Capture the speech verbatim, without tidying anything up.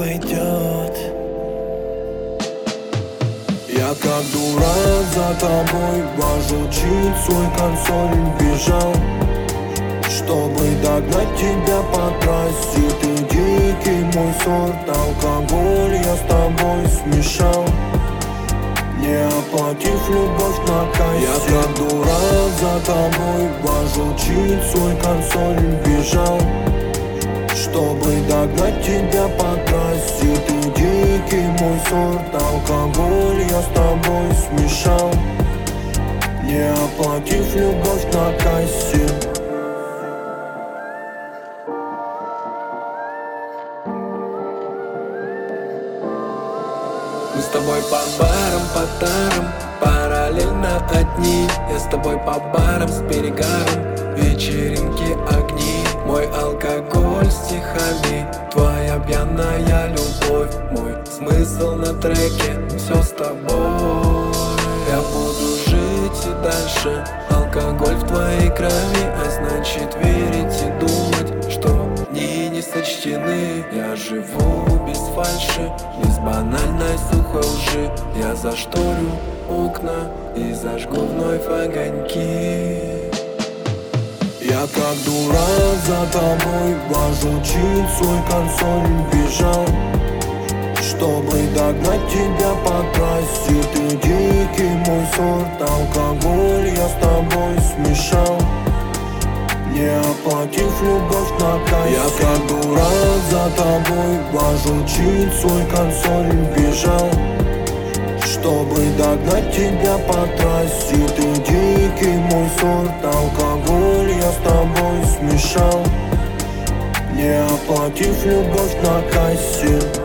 пойдет. Я как дурак за тобой вожу чит, свой консоль бежал, чтобы догнать тебя по трассе. Ты дикий мой сорт, алкоголь я с тобой смешал, не оплатив любовь на кассе. Я как дурак за тобой вожу чит, свой консоль бежал, чтобы догнать тебя по трассе. Ты дикий мой сорт, алкоголь я с тобой смешал, не оплатив любовь на кассе. Мы с тобой по барам, по тарам, параллельно одни. Я с тобой по барам с перегаром, вечеринки, огни. Мой алкоголь стихами, твоя пьяная любовь. Мой смысл на треке, все с тобой. Я буду жить и дальше, алкоголь в твоей крови. А значит верить и думать, что дни не сочтены. Я живу без фальши, без банальной сухой лжи. Я зашторю окна и зажгу вновь огоньки. Я как дурак за тобой вожу чит, свой консоль бежал, чтобы догнать тебя по трассе. Ты дикий мой сорт, алкоголь я с тобой смешал, не оплатив любовь на кассе. Я как дурак за тобой вожу чит, свой консоль бежал, чтобы догнать тебя по трассе. Ты дикий мой сорт, алкоголь я с тобой смешал, не оплатив любовь на кассе.